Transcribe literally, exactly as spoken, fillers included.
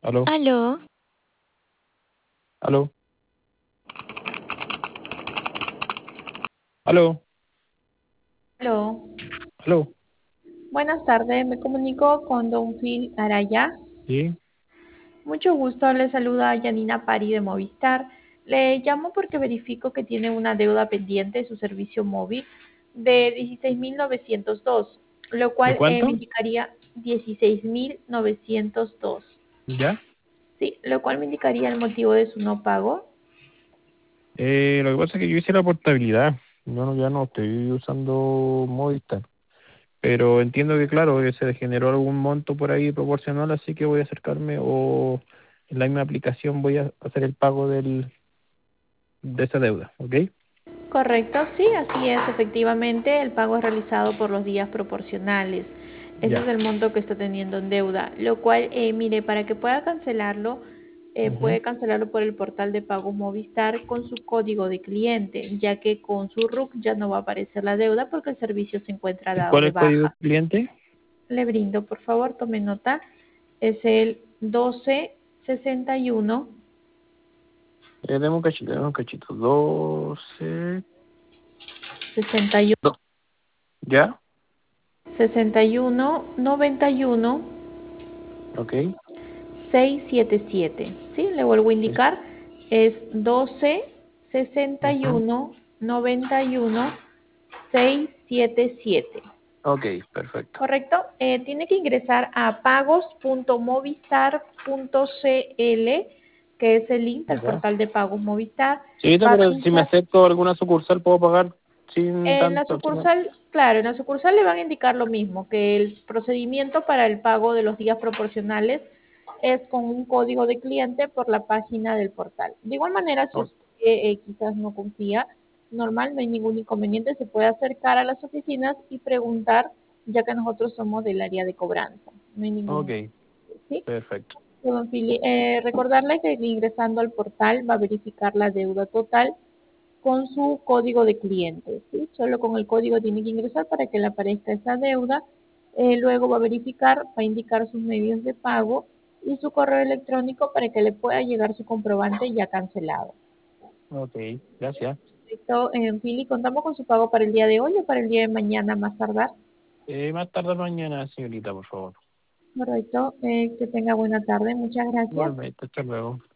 Aló, Aló, aló, aló, Aló, aló. buenas tardes, me comunico con Don Phil Araya. Sí, Mucho gusto, le saluda Yanina Pari de Movistar. Le llamo porque verifico que tiene una deuda pendiente de su servicio móvil de dieciséis mil novecientos dos, lo ¿de cual eh, me cuánto? indicaría dieciséis mil novecientos dos. ¿Ya? Sí, lo cual me indicaría el motivo de su no pago. Eh, lo que pasa es que yo hice la portabilidad. Yo no, ya no estoy usando Movistar. Pero entiendo que, claro, que se generó algún monto por ahí proporcional, así que voy a acercarme o en la misma aplicación voy a hacer el pago del, de esa deuda, ¿ok? Correcto, sí, así es. Efectivamente, el pago es realizado por los días proporcionales. Ese es Ya. el monto que está teniendo en deuda, lo cual, eh, mire, para que pueda cancelarlo, eh, Ujú. puede cancelarlo por el portal de pago Movistar con su código de cliente, ya que con su R U C ya no va a aparecer la deuda porque el servicio se encuentra ¿Y dado cuál es de el código del baja. cliente? Le brindo, por favor, tome nota. Es el doce sesenta y uno Eh, deme un cachito, deme un cachito. Doce. sesenta y uno Do- ¿Ya? sesenta y uno noventa y uno Ok. seiscientos setenta y siete. ¿Sí? Le vuelvo a Sí. indicar. Es doce sesenta y Ujú. uno noventa y uno seiscientos setenta y siete. Ok, perfecto. ¿Correcto? Eh, tiene que ingresar a pagos punto movistar punto cl, que es el link del ¿Ya? portal de pagos Movistar. Sí, Va a pero si me pinchar acerco a alguna sucursal, puedo pagar sin en la tanto. sin- sucursal, claro, en la sucursal le van a indicar lo mismo, que el procedimiento para el pago de los días proporcionales es con un código de cliente por la página del portal. De igual manera, si Oh, usted eh, quizás no confía, normal, no hay ningún inconveniente, se puede acercar a las oficinas y preguntar, ya que nosotros somos del área de cobranza. No hay ningún, ok, ¿sí? perfecto. Don Fili, eh, recordarle que ingresando al portal va a verificar la deuda total con su código de cliente, ¿sí? Solo con el código tiene que ingresar para que le aparezca esa deuda. Eh, luego va a verificar, va a indicar sus medios de pago y su correo electrónico para que le pueda llegar su comprobante ya cancelado. Ok, gracias. Esto, en Pili, contamos con su pago para el día de hoy o para el día de mañana más tardar. Eh, más tarde mañana, señorita, por favor. Correcto, eh, que tenga buena tarde, muchas gracias. Igualmente, hasta luego.